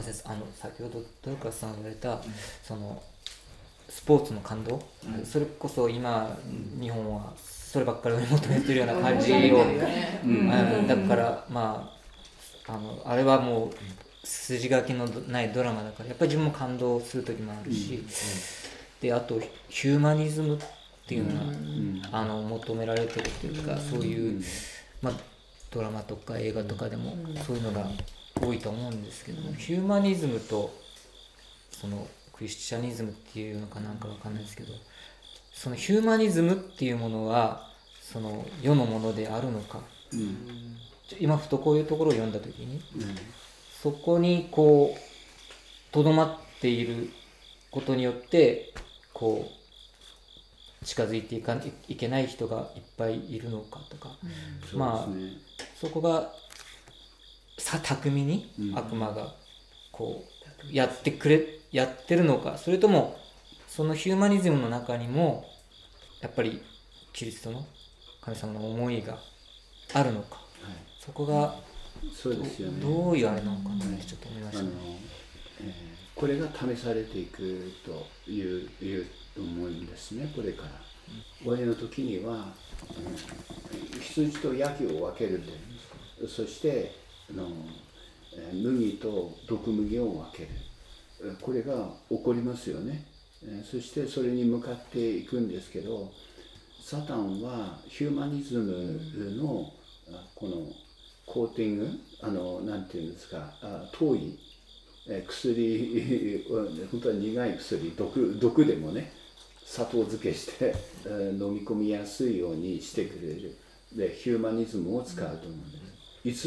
せん、先ほどトルカスさんが言われた、そのスポーツの感動、それこそ今、日本はそればっかり追い求めてるような感じを、だからあれはもう筋書きのないドラマだから、やっぱり自分も感動する時もあるし、であとヒューマニズムっていうのが、求められてるっていうか、そういう、ドラマとか映画とかでもそういうのが多いと思うんですけども、ヒューマニズムとそのクリスチャニズムっていうのかなんかわかんないですけど、そのヒューマニズムっていうものはその世のものであるのか、今ふとこういうところを読んだ時に、そこにこうとどまっていることによってこう近づいていけない人がいっぱいいるのかとか、そこが巧みに悪魔がこうやってるのか、それともそのヒューマニズムの中にもやっぱりキリストの神様の思いがあるのか、そこがそうですよね、 どういうあれなのかなってちょっと思いましたね。 これが試されていくという思うんですね。これから終わりの時には、羊とヤギを分けるというんです。そして麦と毒麦を分ける、これが起こりますよね。そしてそれに向かっていくんですけど、サタンはヒューマニズムのこのコーティング、なんていうんですか、遠い薬、本当は苦い薬、毒でもね、砂糖漬けして飲み込みやすいようにしてくれる。で、ヒューマニズムを使うと思うんです。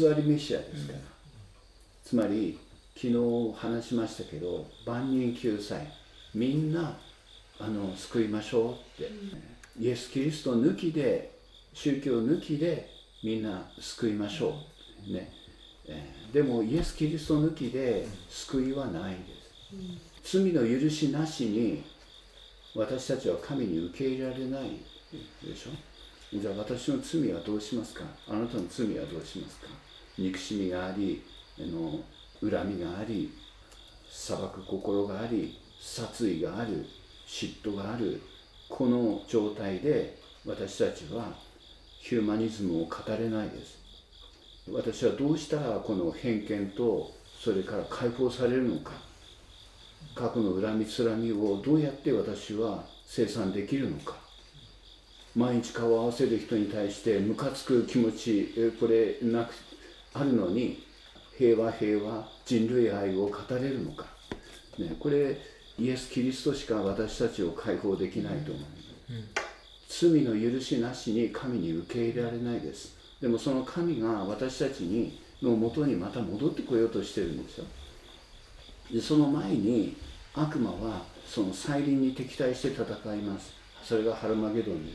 偽りメシアですから。つまり、昨日話しましたけど、万人救済、みんな救いましょうって、イエス・キリスト抜きで、宗教抜きでみんな救いましょう。ね。でもイエス・キリスト抜きで救いはないです。罪の許しなしに私たちは神に受け入れられないでしょ。じゃあ私の罪はどうしますか。あなたの罪はどうしますか。憎しみがあり、恨みがあり、裁く心があり、殺意がある、嫉妬がある、この状態で私たちはヒューマニズムを語れないです。私はどうしたらこの偏見とそれから解放されるのか、過去の恨みつらみをどうやって私は清算できるのか、毎日顔を合わせる人に対してムカつく気持ち、これあるのに平和人類愛を語れるのか、これイエス・キリストしか私たちを解放できないと思う。罪の許しなしに神に受け入れられないです。でもその神が私たちの元にまた戻ってこようとしてるんですよ。でその前に悪魔はその再臨に敵対して戦います。それがハルマゲドンです、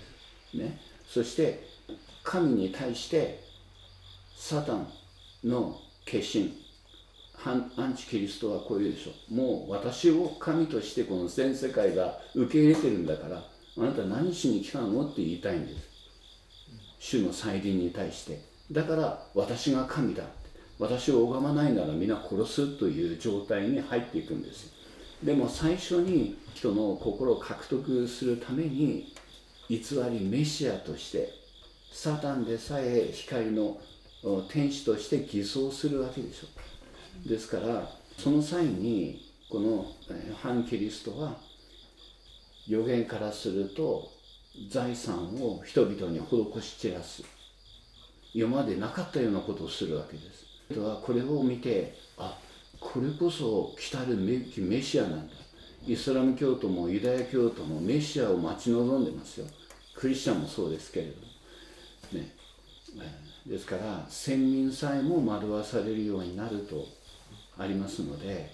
ね。そして神に対してサタンの化身、アンチキリストはこう言うでしょう。もう私を神としてこの全世界が受け入れてるんだから、あなた何しに来たのって言いたいんです。主の再臨に対して。だから私が神だ。私を拝まないなら皆殺すという状態に入っていくんです。でも最初に人の心を獲得するために偽りメシアとしてサタンでさえ光の天使として偽装するわけでしょ。ですからその際にこの反キリストは預言からすると財産を人々に施し散らす、今までなかったようなことをするわけです。人はこれを見て、これこそ来たるメシアなんだ。イスラム教徒もユダヤ教徒もメシアを待ち望んでますよ。クリスチャンもそうですけれども、ね、ですから先民さえも惑わされるようになるとありますので、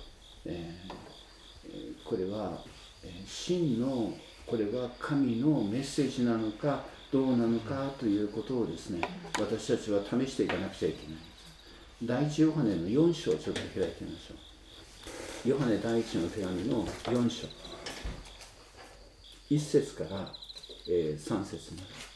これは真のこれは神のメッセージなのかどうなのかということをですね、私たちは試していかなくちゃいけない。第一ヨハネの4章をちょっと開いてみましょう。ヨハネ第一の手紙の4章1節から3節まで、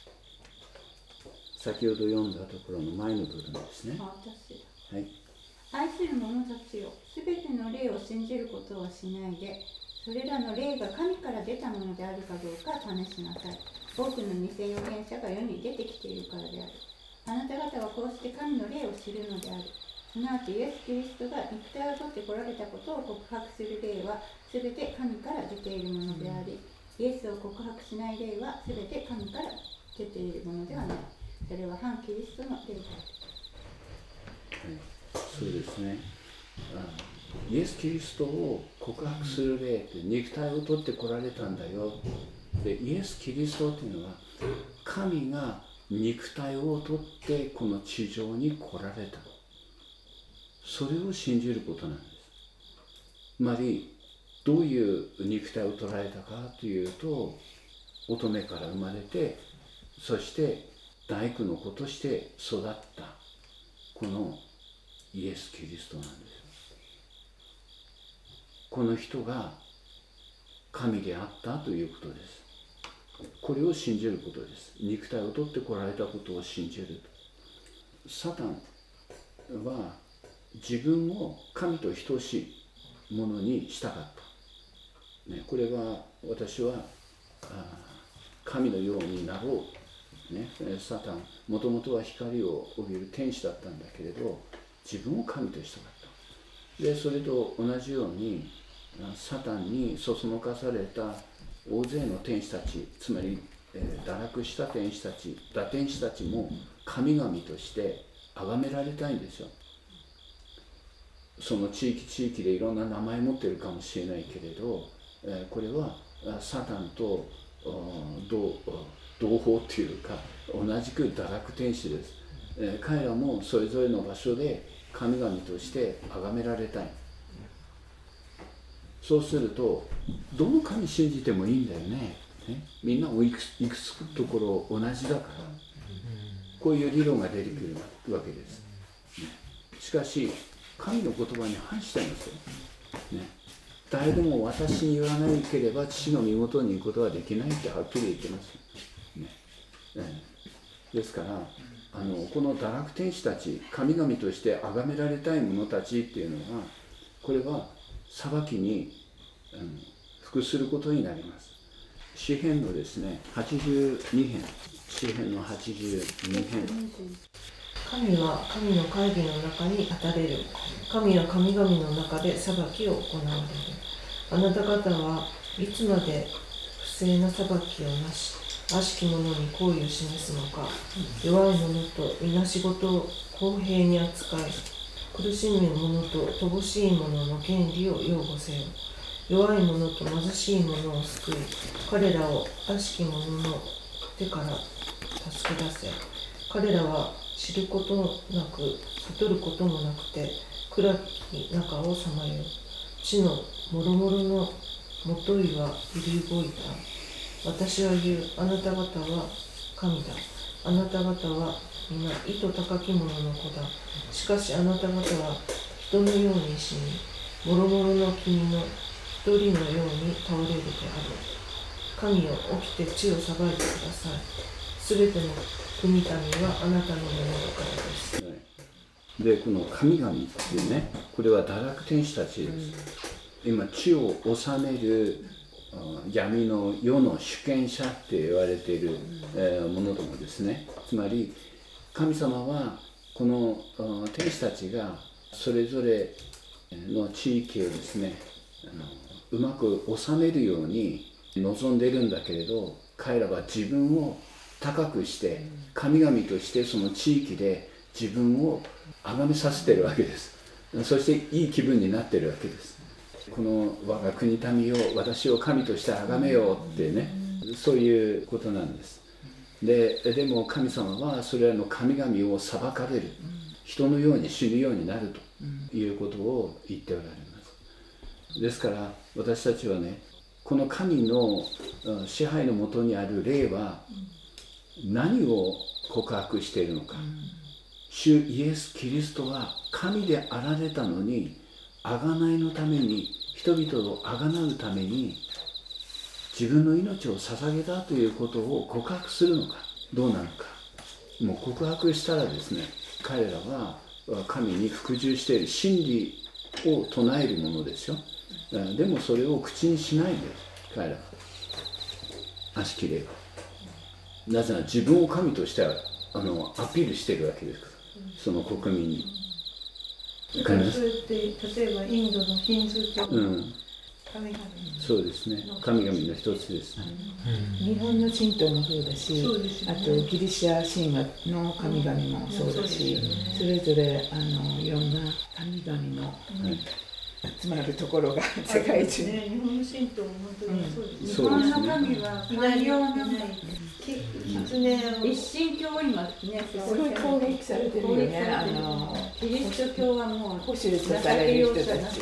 先ほど読んだところの前の部分ですね。はい、 愛する者たちよ、すべての霊を信じることはしないで、それらの霊が神から出たものであるかどうか試しなさい。多くの偽預言者が世に出てきているからである。あなた方はこうして神の霊を知るのである。すなわちイエス・キリストが肉体を取ってこられたことを告白する霊はすべて神から出ているものであり、イエスを告白しない霊はすべて神から出ているものではない。それは反キリストの霊である。 そうですね。イエス・キリストを告白する霊って肉体を取ってこられたんだよ。で、イエス・キリストっていうのは神が肉体を取ってこの地上に来られた。それを信じることなんです。つまりどういう肉体を取られたかというと、乙女から生まれて、そして大工の子として育ったこのイエス・キリストなんです。この人が神であったということです。これを信じることです。肉体を取ってこられたことを信じる。サタンは自分を神と等しいものにしたかった、ね、これは私は神のようになろう、ね、サタンもともとは光を帯びる天使だったんだけれど、自分を神としたかった。でそれと同じようにサタンにそそのかされた大勢の天使たち、つまり堕落した天使たち、堕天使たちも神々として崇められたいんですよ。その地域地域でいろんな名前持ってるかもしれないけれど、これはサタンと同胞っていうか同じく堕落天使です。彼らもそれぞれの場所で神々として崇められたい。そうするとどの神信じてもいいんだよね。みんな行くつくところ同じだから、こういう理論が出てくるわけです。しかし神の言葉に反しちゃいますよ、ね、誰でも私に言わなければ父の身元に行くことはできないってはっきり言ってます、ですからこの堕落天使たち、神々として崇められたい者たちっていうのは、これは裁きに服することになります。詩編のですね82編、詩編の82編。 神は神の会議の中に立たれる。神は神々の中で裁きを行われる。あなた方はいつまで不正な裁きをなし、悪しき者に好意を示すのか。弱い者とみなしごとを公平に扱い、苦しむ者と乏しい者の権利を擁護せよ。弱い者と貧しい者を救い、彼らを悪しき者の手から助け出せ。彼らは知ることなく、悟ることもなくて、暗き中をさまよう。地のもろもろのもといは揺り動いた。私は言う、あなた方は神だ。あなた方は皆意図高き者の子だ。しかしあなた方は人のように死に、もろもろの君の一人のように倒れるである。神よ、起きて地を裁いてください。すべての国民はあなたのものだからです。 で、この神々っていうね、これは堕落天使たちです。今、地を治める闇の世の主権者って言われているものどもですね。つまり、神様はこの天使たちがそれぞれの地域をですね、うまく治めるように望んでいるんだけれど、彼らは自分を高くして神々としてその地域で自分を崇めさせているわけです。そしていい気分になっているわけです。この我が国民よ、私を神として崇めようってね、そういうことなんです。でも神様はそれらの神々を裁かれる、人のように死ぬようになるということを言っておられます。ですから私たちはね、この神の支配のもとにある霊は何を告白しているのか。主イエス・キリストは神であられたのに、贖いのために、人々を贖うために自分の命を捧げたということを告白するのかどうなのか。もう告白したらですね、彼らはは神に服従している真理を唱えるものですよ。でもそれを口にしないで彼らアシキレはなぜなら自分を神としてはアピールしているわけですから、その国民に。 それって例えばインドのヒンズー教の神々、 そうですね、神々の一つですね。 日本の神道もそうだし、 そうですよね、 あとギリシャ神話の神々もそうだし、それぞれいろんな神々の集まるところが世界中に、 ね、日本の神道も本当にそうですね。 日本の神は寛容な一神教を今ねすごい攻撃されてるよね。 キリスト教はもう保守とされる人たち。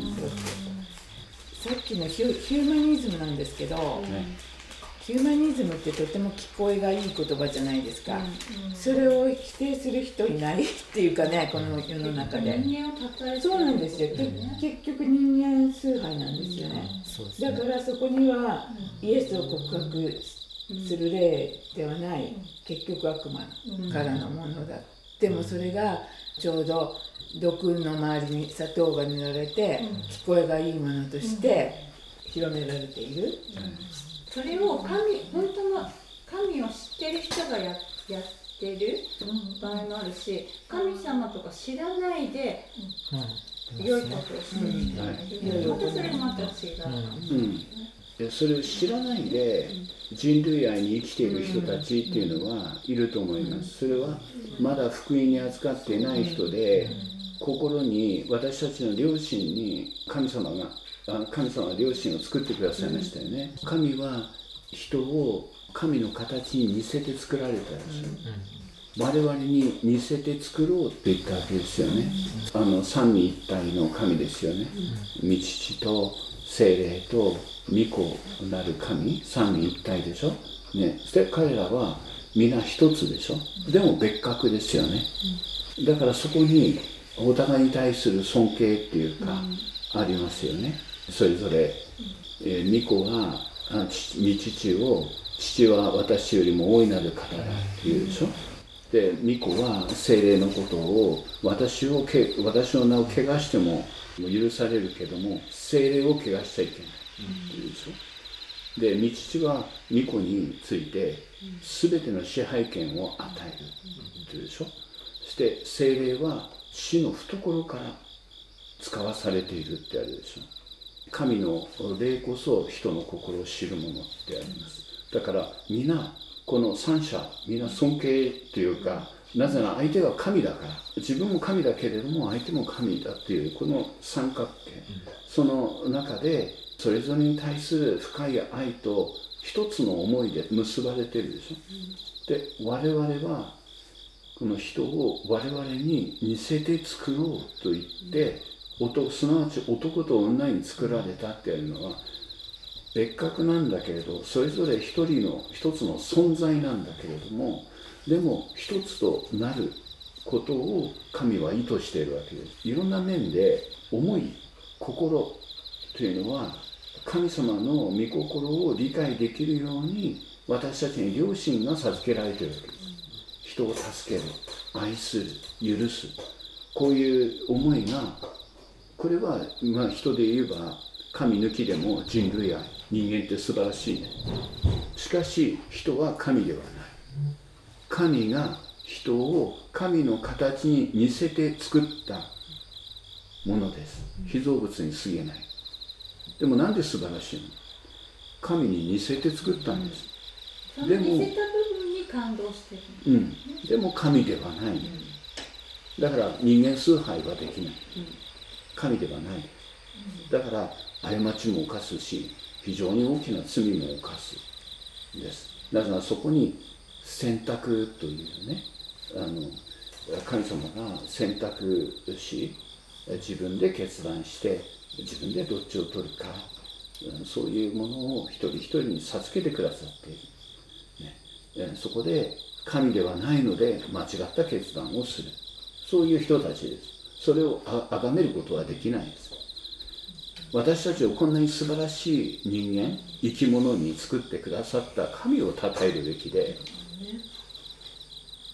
さっきのヒューマニズムなんですけど、ヒューマニズムってとても聞こえがいい言葉じゃないですか。それを否定する人いないっていうかね、この世の中で。 人間を称えてそうなんですよ。結局人間崇拝なんですよね。だからそこにはイエスを告白する例ではない、結局悪魔からのものだ。でもそれがちょうど毒の周りに砂糖が塗られて、聞こえがいいものとして広められている。 それを本当の神を知ってる人がやってる場合もあるし、神様とか知らないで良いことをする人がいる。またそれまた違う。 それを知らないで人類愛に生きている人たちっていうのはいると思います。それはまだ福音に預かっていない人で、心に私たちの良心に神様は良心を作ってくださいましたよね。神は人を神の形に似せて作られたんですよ。我々に似せて作ろうって言ったわけですよね。三位一体の神ですよね。御父と聖霊と御子なる神、三位一体でしょ。ね、で彼らは皆一つでしょ。でも別格ですよね。だからそこにお互いに対する尊敬っていうか、ありますよね。それぞれ、御子は御父を、父は私よりも大いなる方だっていうでしょ。で御子は聖霊のことを私の名を汚しても許されるけども、聖霊を汚しちゃいけないっていうでしょ。で御父は御子について全ての支配権を与えるっていうでしょ。そして聖霊は死の懐から使わされているってあるでしょ。神の霊こそ人の心を知るものってあります。だから皆この三者皆尊敬というか、なぜなら相手は神だから、自分も神だけれども相手も神だっていうこの三角形、その中でそれぞれに対する深い愛と一つの思いで結ばれてるでしょ。で我々はこの人を我々に似せて作ろうと言って、すなわち男と女に作られたっていうのは別格なんだけれど、それぞれ一つの存在なんだけれども、でも一つとなることを神は意図しているわけです。いろんな面で思い、心というのは神様の御心を理解できるように私たちに良心が授けられているわけです。人を助ける、愛する、許す、こういう思いが、これは人で言えば神抜きでも人類愛、人間って素晴らしいね。しかし人は神ではない。神が人を神の形に似せて作ったものです。被造物に過ぎない。でもなんで素晴らしいの？神に似せて作ったんです。 でも似せた部分に感動してる。 でも神ではない。だから人間崇拝はできない。神ではない。だから過ちも犯すし、非常に大きな罪も犯すんです。なぜならそこに選択というね、神様が選択し、自分で決断して自分でどっちを取るか、そういうものを一人一人に授けてくださっている、ね、そこで神ではないので間違った決断をする、そういう人たちです。それを崇めることはできないです。私たちをこんなに素晴らしい人間、生き物に作ってくださった神を称えるべきで、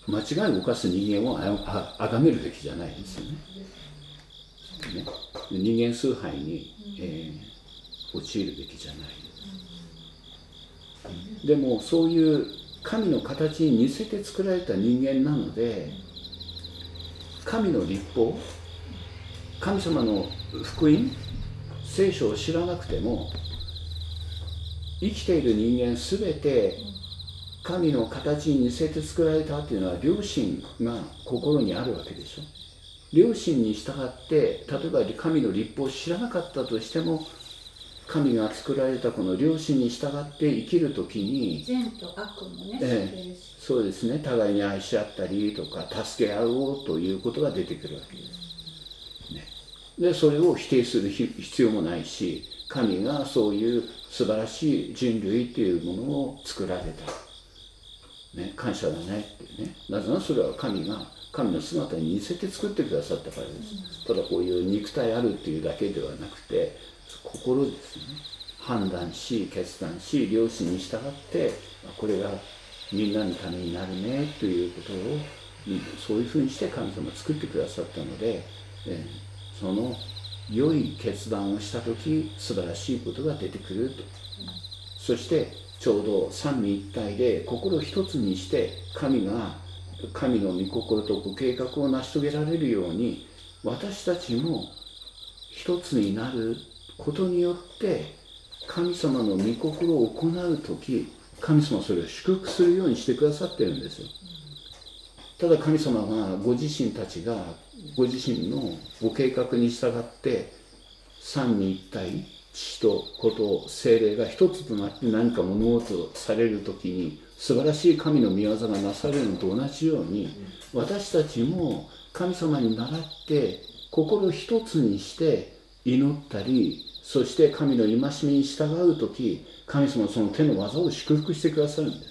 間違いを犯す人間を崇めるべきじゃないですよね。人間崇拝に、陥るべきじゃない。でもそういう神の形に似せて作られた人間なので、神の律法、神様の福音、聖書を知らなくても、生きている人間すべて神の形に似せて作られたというのは良心が心にあるわけでしょ。良心に従って、例えば神の律法を知らなかったとしても、神が作られたこの良心に従って生きるときに、 善と悪もね、 そうですね、互いに愛し合ったりとか助け合おうということが出てくるわけです、ね、でそれを否定する必要もないし、神がそういう素晴らしい人類というものを作られた、ね、感謝だねっていうね。なぜならそれは神が神の姿に似せて作ってくださったからです。ただこういう肉体あるっていうだけではなくて、心ですね。判断し決断し良心に従って、これがみんなのためになるねということを、そういうふうにして神様が作ってくださったので、その良い決断をしたとき素晴らしいことが出てくると。そしてちょうど三位一体で心一つにして神が神の御心とご計画を成し遂げられるように、私たちも一つになることによって神様の御心を行うとき、神様はそれを祝福するようにしてくださっているんですよ。ただ神様がご自身たちがご自身のご計画に従って三位一体、父と子と聖霊が一つとなって何か物事をされるときに素晴らしい神の御業がなされるのと同じように、私たちも神様に倣って心一つにして祈ったり、そして神の戒めに従うとき、神様はその手の技を祝福してくださるんです、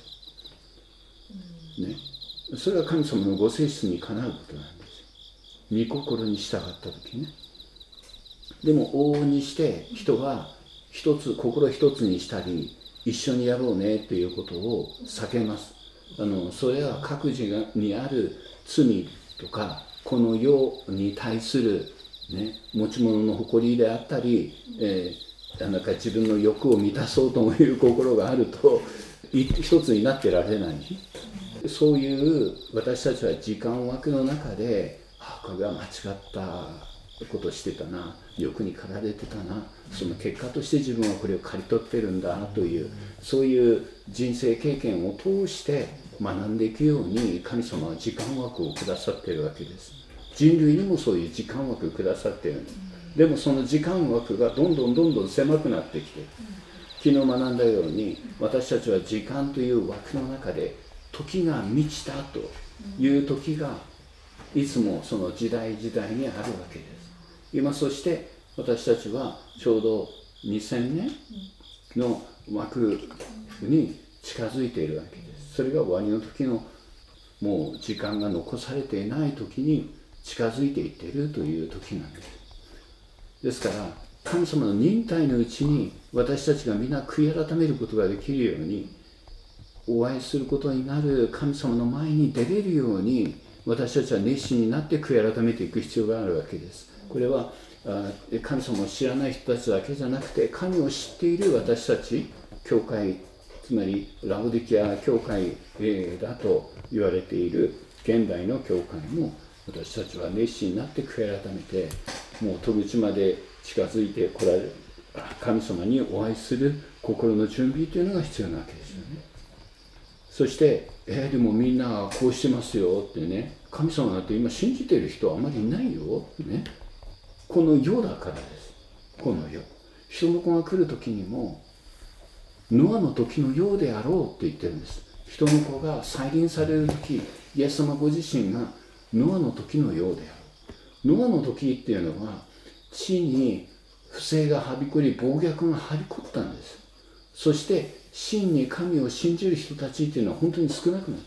ね、それは神様のご性質にかなうことなんですよ。御心に従ったときね。でも往々にして人は一つ心一つにしたり、一緒にやろうねということを避けます。それは各自にある罪とか、この世に対する、ね、持ち物の誇りであったり、なんか自分の欲を満たそうという心があると一つになってられない。そういう私たちは時間枠の中で、これは間違ったことしてたな、欲に駆られてたな、その結果として自分はこれを刈り取ってるんだという、そういう人生経験を通して学んでいくように神様は時間枠をくださっているわけです。人類にもそういう時間枠をくださっているんです。でもその時間枠がどんどん狭くなってきて、昨日学んだように私たちは時間という枠の中で時が満ちたという時がいつもその時代にあるわけです。今そして私たちはちょうど2000年の枠に近づいているわけです。それが終わりの時のもう時間が残されていない時に近づいていっているという時なんです。ですから神様の忍耐のうちに私たちが皆悔い改めることができるように、お会いすることになる神様の前に出れるように、私たちは熱心になって悔い改めていく必要があるわけです。これは神様を知らない人たちだけじゃなくて、神を知っている私たち教会、つまりラオディキア教会だと言われている現代の教会も、私たちは熱心になって悔い改めて、もう戸口まで近づいてこられる神様にお会いする心の準備というのが必要なわけですよね。そしてでもみんなこうしてますよってね、神様なんて今信じている人はあまりいないよってね、この世だからです。この世、人の子が来る時にもノアの時のようであろうって言ってるんです。人の子が再臨される時、イエス様ご自身がノアの時のようである。ノアの時っていうのは地に不正がはびこり、暴虐がはびこったんです。そして真に神を信じる人たちっていうのは本当に少なくなった。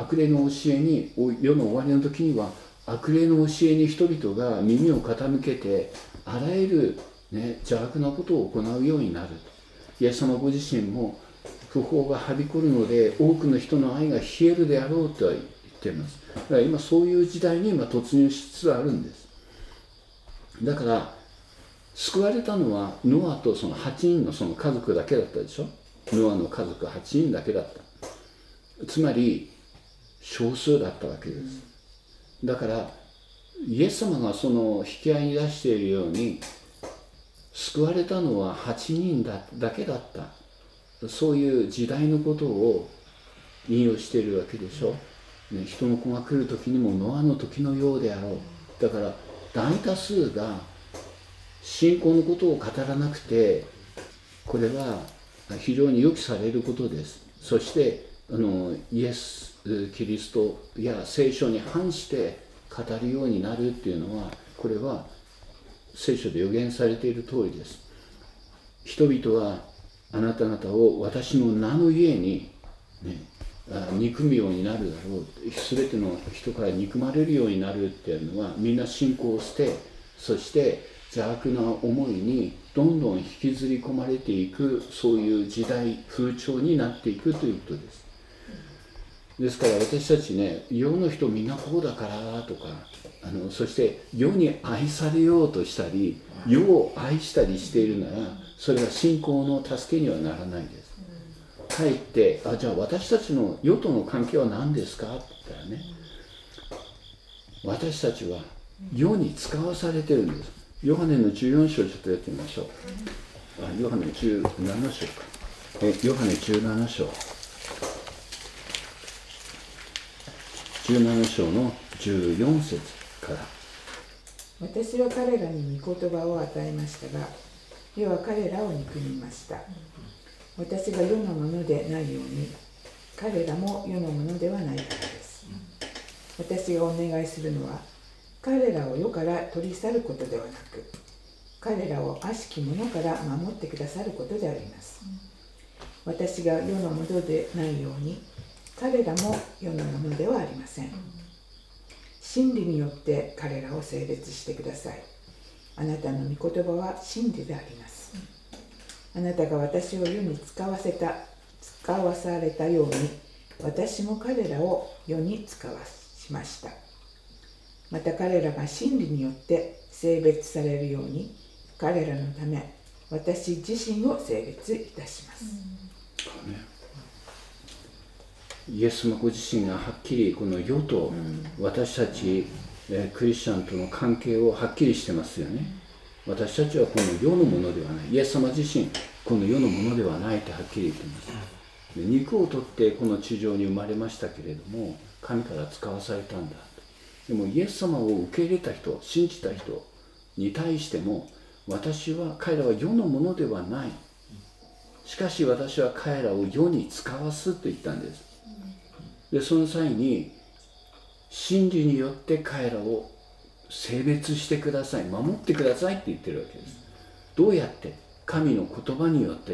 悪霊の教えに、世の終わりの時には悪霊の教えに人々が耳を傾けて、あらゆる、邪悪なことを行うようになる。イエス様ご自身も不法がはびこるので多くの人の愛が冷えるであろうとはっています。だから今そういう時代に今突入しつつあるんです。だから救われたのはノアとその8人のその家族だけだったでしょ。ノアの家族8人だけだった。つまり少数だったわけです。だからイエス様がその引き合いに出しているように、救われたのは8人だけだった、そういう時代のことを引用しているわけでしょ、ね、人の子が来る時にもノアの時のようであろう。だから大多数が信仰のことを語らなくて、これは非常に予期されることです。そしてイエス・キリストや聖書に反して語るようになるっていうのは、これは聖書で予言されている通りです。人々はあなた方を私の名のゆえに、ね、憎むようになるだろう。すべての人から憎まれるようになるっていうのは、みんな信仰を捨て、そして邪悪な思いにどんどん引きずり込まれていく、そういう時代風潮になっていくということです。ですから私たちね、世の人みんなこうだからとか、そして世に愛されようとしたり、世を愛したりしているなら、それは信仰の助けにはならないです。かえってじゃあ私たちの世との関係は何ですかって言ったらね、私たちは世に使わされてるんです。ヨハネの14章ちょっとやってみましょう。ヨハネ17章か。ヨハネ17章。17章の14節から。 私は彼らに御言葉を与えましたが、世は彼らを憎みました。私が世のものでないように、彼らも世のものではないからです。私がお願いするのは、彼らを世から取り去ることではなく、彼らを悪しき者から守ってくださることであります。私が世のものでないように、彼らも世のものではありません。真理によって彼らを性別してください。あなたの御言葉は真理であります。あなたが私を世に使わされたように、私も彼らを世に使わしました。また彼らが真理によって性別されるように、彼らのため私自身を性別いたします。 イエス様ご自身がはっきりこの世と私たちクリスチャンとの関係をはっきりしてますよね。私たちはこの世のものではない。イエス様自身この世のものではないとはっきり言っています。肉を取ってこの地上に生まれましたけれども、神から使わされたんだ。でもイエス様を受け入れた人、信じた人に対しても、彼らは世のものではない。しかし私は彼らを世に使わすと言ったんです。でその際に真理によって彼らを性別してください、守ってくださいって言ってるわけです。どうやって？神の言葉によってです。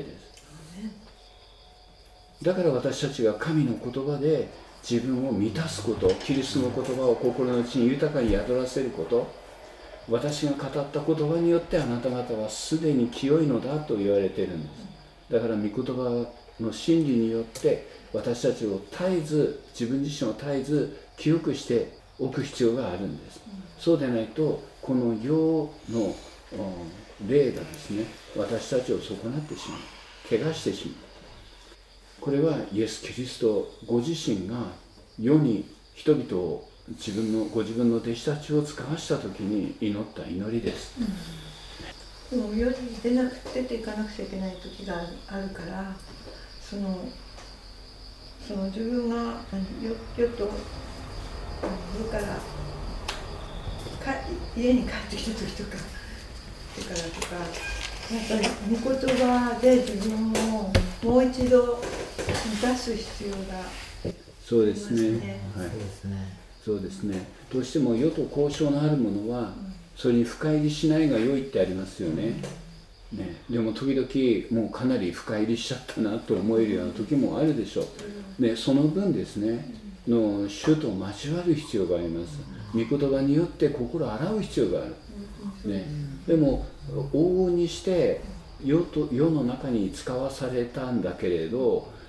だから私たちが神の言葉で自分を満たすこと、キリストの言葉を心の内に豊かに宿らせること、私が語った言葉によってあなた方はすでに清いのだと言われているんです。だから御言葉の真理によって私たちを自分自身を絶えず清くしておく必要があるんです。そうでないとこの世の霊がですね、私たちを損なってしまう、怪我してしまう。これはイエス・キリストご自身が世に人々をご自分の弟子たちを使わした時に祈った祈りです。 でも世に出ていかなくちゃいけない時があるから、その自分が世と家から家に帰ってきた時とかやっぱり御言葉で自分をもう一度満たす必要がありますね。 そうですね。はい。そうですね。どうしても世と交渉のあるものは、それに深入りしないが良いってありますよね。でも時々もうかなり深入りしちゃったなと思えるような時もあるでしょう。その分ですね、主と交わる必要があります。御言葉によって心を洗う必要がある。でも往々にして世の中に使わされたんだけれど、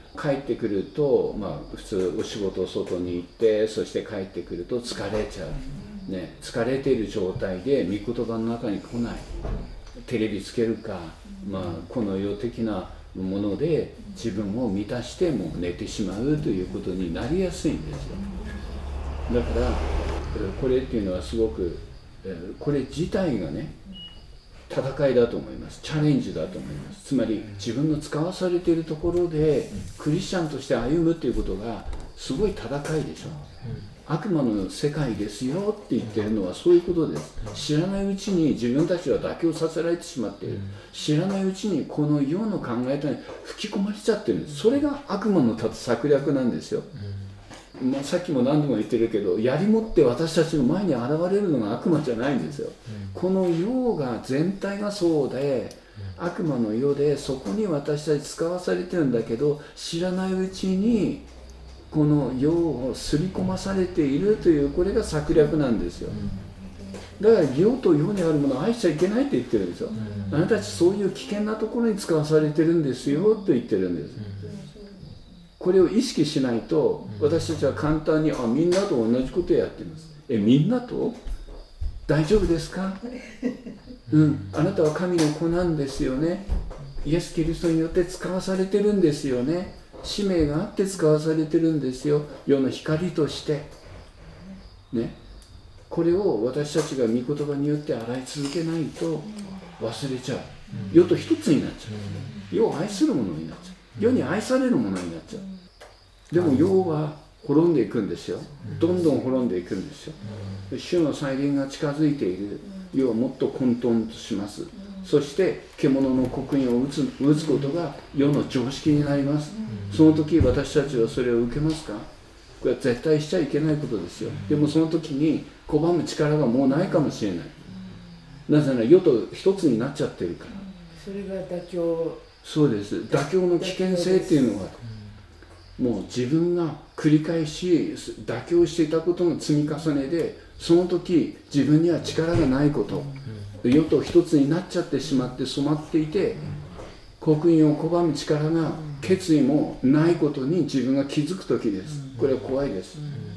帰ってくると、普通お仕事外に行ってそして帰ってくると疲れちゃう、ね、疲れている状態で御言葉の中に来ない、テレビつけるか、この世的なもので自分を満たしても寝てしまうということになりやすいんですよ。だからこれっていうのはすごくこれ自体がね戦いだと思います。チャレンジだと思います。つまり自分の使わされているところでクリスチャンとして歩むということがすごい戦いでしょ。悪魔の世界ですよって言ってるのはそういうことです。知らないうちに自分たちは妥協させられてしまっている。知らないうちにこの世の考え方に吹き込まれちゃってるんです。それが悪魔の策略なんですよ。さっきも何度も言ってるけど、槍持って私たちの前に現れるのが悪魔じゃないんですよ。この世が全体がそうで、悪魔の世でそこに私たち使わされてるんだけど、知らないうちにこの世を刷り込まされているという、これが策略なんですよ。だから世と世にあるものを愛しちゃいけないって言ってるんですよ。あなたたちそういう危険なところに使わされてるんですよと言ってるんです。これを意識しないと、私たちは簡単にみんなと同じことをやっています。みんなと大丈夫ですか？あなたは神の子なんですよね。イエス・キリストによって使わされてるんですよね。使命があって使わされてるんですよ。世の光としてね。これを私たちが御言葉によって洗い続けないと忘れちゃう。世と一つになっちゃう。世を愛するものになっちゃう。世に愛されるものになっちゃう。でも世は滅んでいくんですよ。どんどん滅んでいくんですよ。主の再臨が近づいている。世はもっと混沌とします。そして獣の刻印を打つことが世の常識になります。その時私たちはそれを受けますか？これは絶対しちゃいけないことですよ。でもその時に拒む力がもうないかもしれない。なぜなら世と一つになっちゃってるから。 それが妥協。 そうです。妥協の危険性っていうのは、もう自分が繰り返し妥協していたことの積み重ねで、その時自分には力がないこと、世と一つになっちゃってしまって染まっていて、刻印を拒む力が決意もないことに自分が気づく時です。これは怖いです。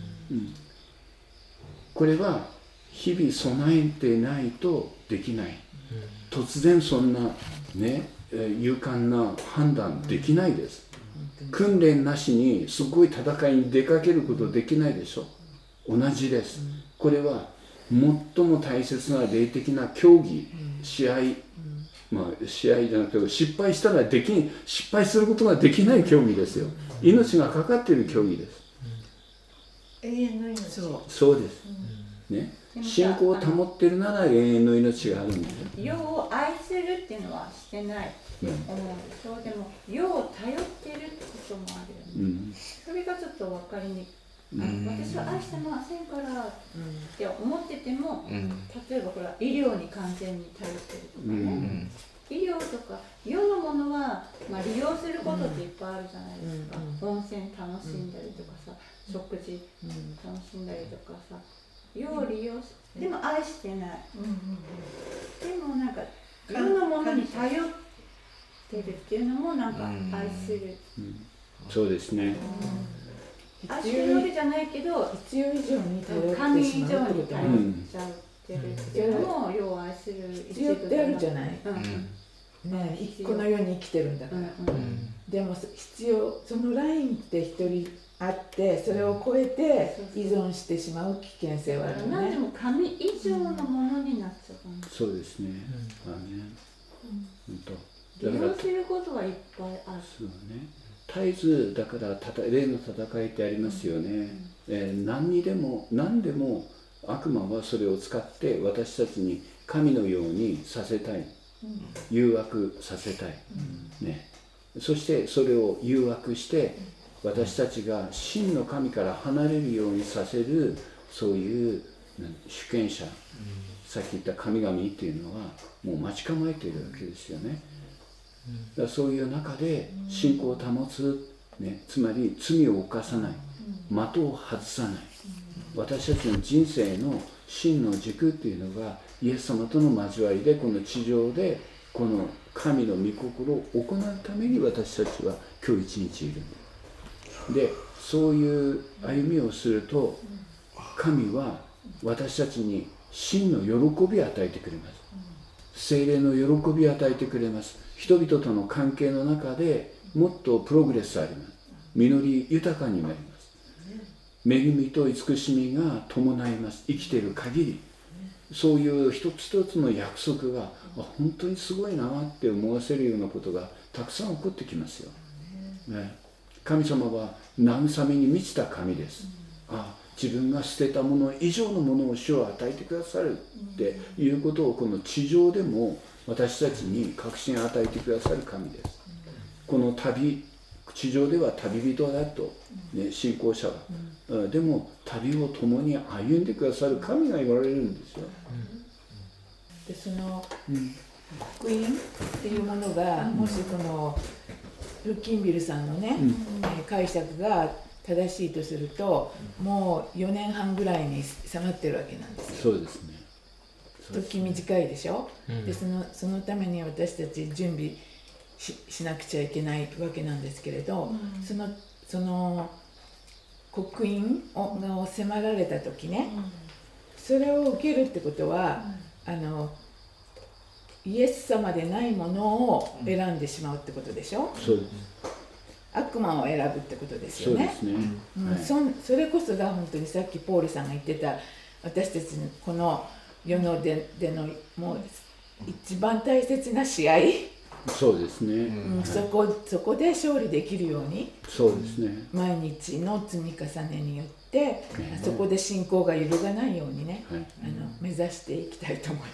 これは日々備えてないとできない。突然そんなね、勇敢な判断できないです。訓練なしにすごい戦いに出かけることできないでしょ。同じです。これは最も大切な霊的な競技、試合、試合じゃなくて失敗したら失敗することができない競技ですよ。命がかかっている競技です。 永遠の命。 そうです。ね。信仰を保っているなら永遠の命があるんですよ。 世を愛するっていうのはしてないって思うんですよ。でも世を頼ってるってこともあるよね。それがちょっと分かりにくい。私は愛してませんからって思ってても、例えばこれは医療に完全に頼ってるとかね、医療とか世のものは、利用することっていっぱいあるじゃないですか。温泉楽しんだりとかさ、食事楽しんだりとかさ、世を利用しでも愛してない、でもなんか世のものに頼ってるっていうのもなんか愛する、 そうですね。 愛してるわけじゃないけど必要以上に頼って神以しま上にうってこと頼っちゃってるっていうのも世を愛する必要ってあるじゃない、 ね、 この世に生きてるんだから、でも必要、そのラインって一人あって、それを超えて依存してしまう危険性はあるよね。 何でも神以上のものになっちゃうかも。 そうですね。 利用することはいっぱいある。 そうね。絶えずだから霊の戦いってありますよね。何でも悪魔はそれを使って私たちに神のようにさせたい、誘惑させたい、ね。そしてそれを誘惑して私たちが真の神から離れるようにさせる、そういう主権者、さっき言った神々っていうのはもう待ち構えているわけですよね。だからそういう中で信仰を保つ、つまり罪を犯さない、的を外さない、私たちの人生の真の軸っていうのがイエス様との交わりで、この地上でこの神の御心を行うために私たちは今日一日いるんです。 でそういう歩みをすると、神は私たちに真の喜びを与えてくれます。聖霊の喜びを与えてくれます。人々との関係の中でもっとプログレスあります。実り豊かになります。恵みと慈しみが伴います。生きている限り。そういう一つ一つの約束が本当にすごいなって思わせるようなことがたくさん起こってきますよ、ね、神様は慰めに満ちた神です。自分が捨てたもの以上のものを主は与えてくださるっていうことをこの地上でも私たちに確信を与えてくださる神です。この地上では旅人だと、ね、信仰者は、でも旅を共に歩んでくださる神が言われるんですよ。 でその福音っていうものが、もしこのルッキンビルさんのね、解釈が正しいとすると、もう4年半ぐらいに迫ってるわけなんですよ。 そうですね。 時短いでしょ、でそのために私たち準備しなくちゃいけないわけなんですけれど、その刻印を迫られた時ね、それを受けるってことは、イエス様でないものを選んでしまうってことでしょ。 そうです。 悪魔を選ぶってことですよね。 そうですね。 それこそが本当にさっきポールさんが言ってた、私たちのこの世のでのもう一番大切な試合、 そうですね、 そこで勝利できるように、 そうですね、 毎日の積み重ねによって、そこで信仰が揺るがないようにね、目指していきたいと思います。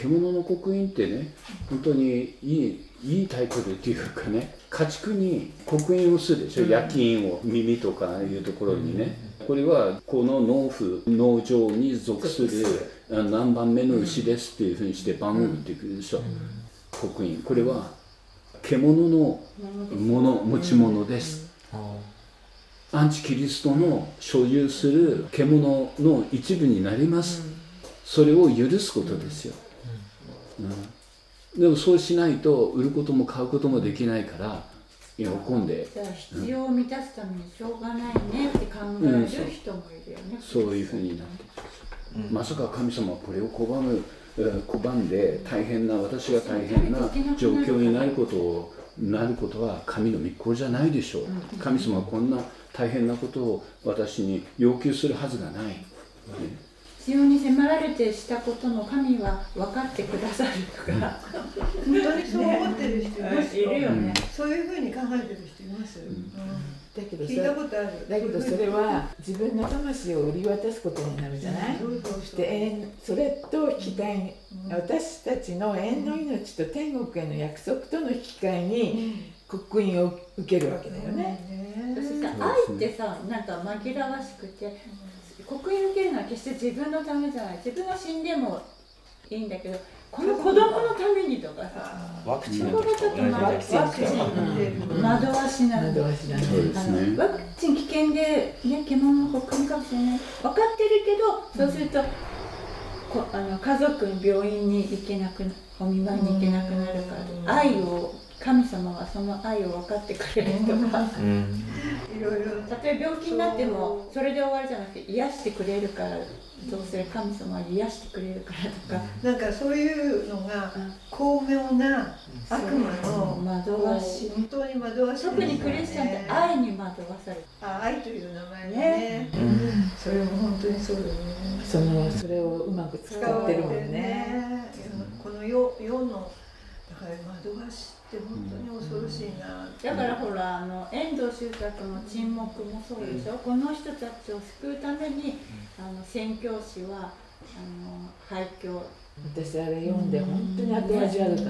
獣の刻印ってね、本当にいいタイトルっていうかね、家畜に刻印をするでしょ、夜勤を耳とかいうところにね、これはこの農場に属する何番目の牛ですっていうふうにして番号を言ってくるでしょ、刻印。これは獣の持ち物です。アンチキリストの所有する獣の一部になります。それを許すことですよ。でもそうしないと売ることも買うこともできないから喜んで、 じゃあ必要を満たすためにしょうがないねって考える人もいるよね。 そういうふうになっている。まさか神様はこれを拒んで私が大変な状況になることは神の御心じゃないでしょう。神様はこんな大変なことを私に要求するはずがない。 必要に迫られてしたことの神は分かってくださるとか、 本当にそう思ってる人いますいるよね。 そういうふうに考えてる人います。 だけど聞いたことある。 だけどそれは自分の魂を売り渡すことになるじゃない。それと引き換えに、私たちの永遠の命と天国への約束との引き換えに刻印を受けるわけだよね。 そしてさ、愛ってさ、なんか紛らわしくて、刻印受けるのは決して自分のためじゃない。自分が死んでもいいんだけど、この子供のためにとかさ、 ワクチンそこがちょっと惑わしなんで、ワクチン危険で、ね、獣の刻印かもしれない。分かってるけど、そうすると家族に病院に行けなくなる、お見舞いに行けなくなるから、神様はその愛を分かってくれるとか、いろいろ、たとえ病気になってもそれで終わりじゃなくて癒してくれるから、どうせ神様は癒してくれるからとか、 なんかそういうのが巧妙な悪魔の惑わし、 本当に惑わしい、 特にクリスチャンって愛に惑わされる。 愛という名前ね、それも本当にそうだね。 それをうまく使ってるもんね。 この世のだから惑わしって本当に恐ろしいな。 だからほら遠藤周作の沈黙もそうでしょ。この人たちを救うために宣教師は廃墟。 私あれ読んで本当に後味悪かった、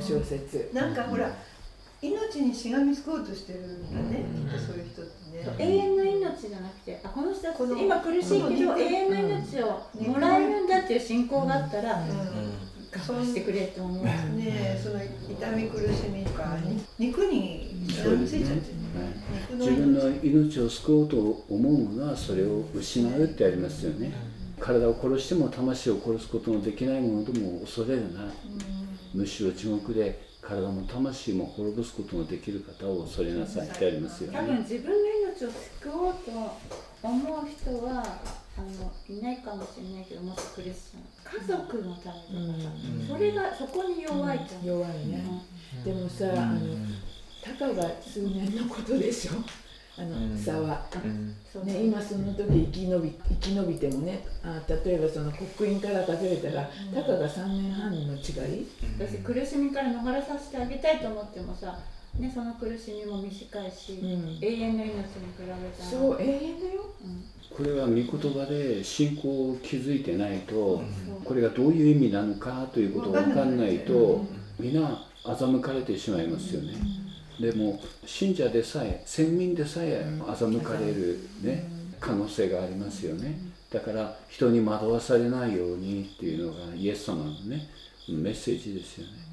小説。 なんかほら命にしがみつこうとしてるんだね、そういう人ってね。 永遠の命じゃなくて、この人たち今苦しいけど永遠の命をもらえるんだっていう信仰があったら我慢してくれと思う。 ね、その痛み苦しみか肉にしがみついちゃってる。 自分の命を救おうと思うがそれを失うってありますよね。体を殺しても魂を殺すことのできないものとも恐れるな。 むしろ地獄で体も魂も滅ぼすことのできる方を恐れなさいってありますよ多分ね。 自分の命を救おうと思う人はいないかもしれないけど、もっとクリスチャン家族のためとかさ、それがそこに弱いと思う。 弱いね。でもさ、たかが数年のことでしょ、差は。ね、今その時生き延びてもね、例えばその刻印から数えたら、たかが3年半の違い。 私苦しみから逃れさせてあげたいと思ってもさ、ね、その苦しみも短いし、永遠の命に比べたら。 そう、永遠だよ。 これは御言葉で信仰を築いてないと、これがどういう意味なのかということを分かんないと、皆欺かれてしまいますよね。でも信者でさえ、先民でさえ欺かれる、ね、可能性がありますよね。だから人に惑わされないようにっていうのがイエス様のね、メッセージですよね。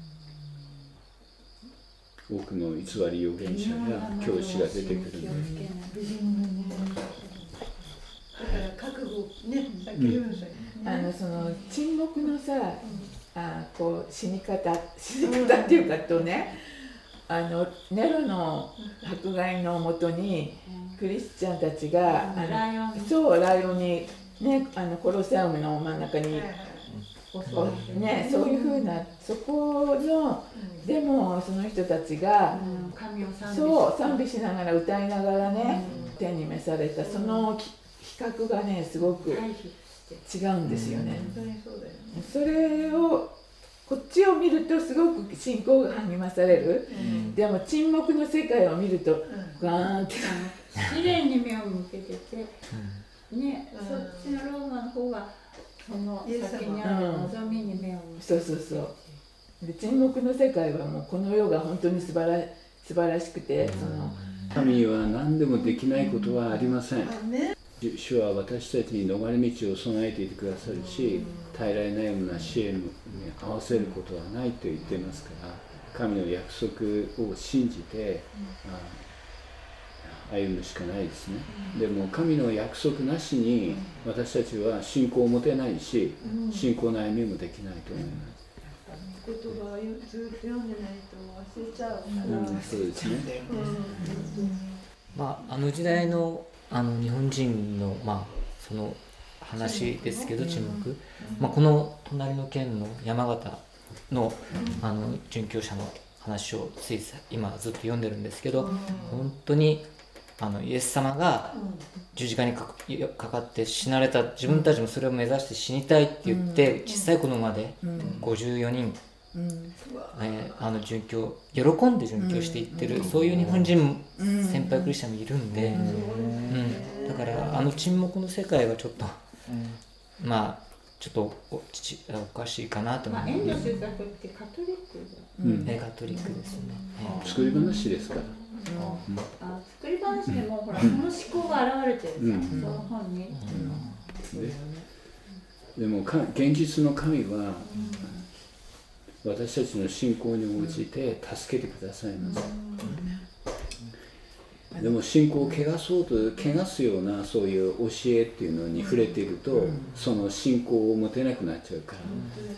多くの偽り預言者や教師が出てくるので、 覚悟ね、さっき言いましたよね。 その沈黙のさ、こう死に方っていうかとね、ネロの迫害のもとにクリスチャンたちがライオンにね、コロセウムの真ん中にね、そういうふうな、そこのでもその人たちが賛美しながら歌いながらね、天に召された、その比較がねすごく違うんですよね。それをこっちを見るとすごく信仰が励まされる、でも沈黙の世界を見るとガーンって綺麗に目を向けてて、ね、そっちのローマの方がその先にある望みに目を向けて、 そうで、沈黙の世界はもうこの世が本当に素晴らしくて、 神は何でもできないことはありません。主は私たちに逃れ道を備えていてくださるし、耐えられないような支援に合わせることはないと言っていますから、神の約束を信じて歩むしかないですね。でも神の約束なしに私たちは信仰を持てないし、信仰の歩みもできないと思います。 言葉をずっと読んでないと忘れちゃうから。 そうですね。 あの時代の日本人のその話ですけど、沈黙、この隣の県の山形の殉教者の話を今ずっと読んでるんですけど、本当にイエス様が十字架にかかって死なれた、自分たちもそれを目指して死にたいって言って、小さい子供まで54人殉教、喜んで殉教していってる、そういう日本人先輩クリスチャンもいるんで、だから沈黙の世界はちょっとちょっとおかしいかなと思います。 遠慮してた子ってカトリックカトリックですね。 作り話ですから。 作り話でもほらその思考が現れてるじゃん、その本に。 でも現実の神は私たちの信仰に応じて助けてくださいます。でも信仰を汚すようなそういう教えっていうのに触れていると、その信仰を持てなくなっちゃうから、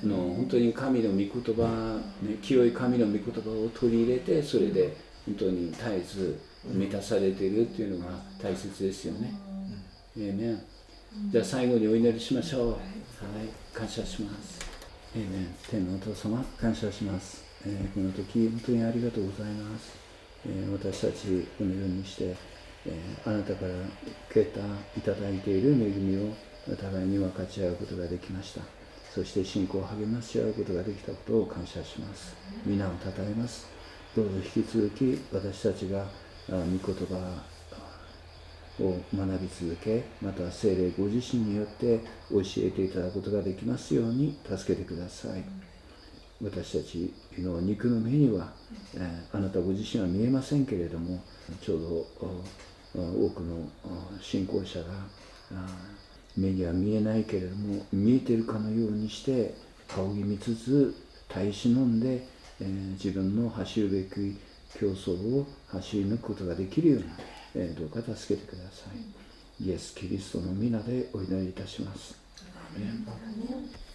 本当に神の御言葉、清い神の御言葉を取り入れて、それで本当に絶えず満たされているっていうのが大切ですよね。じゃあ最後にお祈りしましょう。はい、感謝します。天のお父様、感謝します。この時本当にありがとうございます。私たちこのようにして、あなたから受けいただいている恵みをお互いに分かち合うことができました。そして信仰を励まし合うことができたことを感謝します。皆をたたえます。どうぞ引き続き私たちが御言葉を学び続け、また聖霊ご自身によって教えていただくことができますように助けてください。私たちの肉の目には、あなたご自身は見えませんけれども、ちょうど多くの信仰者が目には見えないけれども見えているかのようにして仰ぎ見つつ耐え忍んで、自分の走るべき競争を走り抜くことができるように、どうか助けてください。イエス・キリストの皆でお祈りいたします。アーメン。